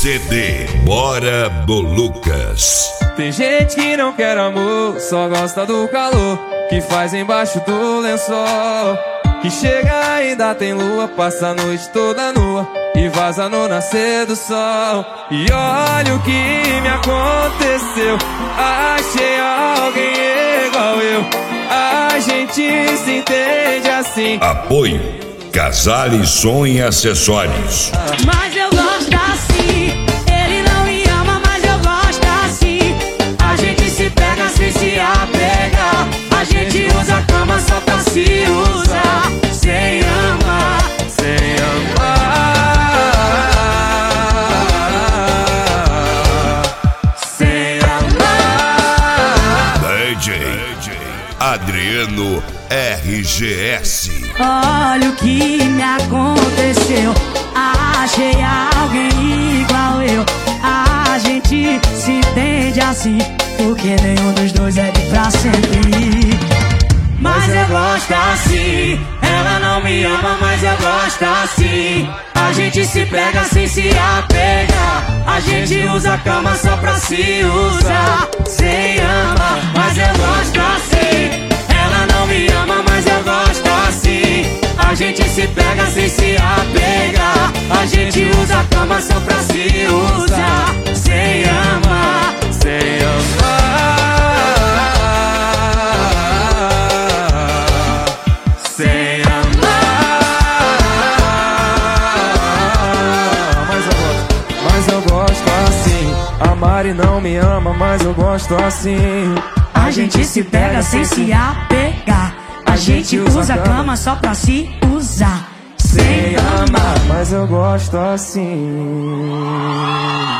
CD Bora Bolucas. Tem gente que não quer amor, só gosta do calor que faz embaixo do lençol, que chega ainda tem lua, passa a noite toda nua e vaza no nascer do sol. E olha o que me aconteceu, achei alguém igual eu. A gente se entende assim. Apoio Casale Som e Acessórios. Mas eu gosto assim. Ele não me ama, mas eu gosto assim. A gente se pega sem se apegar. A gente usa a cama só pra se usar. Sem amar, sem amar, sem amar. DJ Adriano RGS. Olha o que me aconteceu, achei alguém igual eu. A gente se entende assim, porque nenhum dos dois é de pra sempre. Mas eu gosto assim. Ela não me ama, mas eu gosto assim. A gente se pega sem se apegar. A gente usa a cama só pra se usar. Sem amar, mas eu gosto assim. Ela não me ama, mas eu gosto assim. A gente se pega sem se apegar. A gente usa a cama só pra se usar. Sem amar, sem amar, sem amar. Mas eu gosto assim. A Mari não me ama, mas eu gosto assim. A gente se pega sem se apegar. A gente usa a cama só pra se usar. Sem amar, mas eu gosto assim.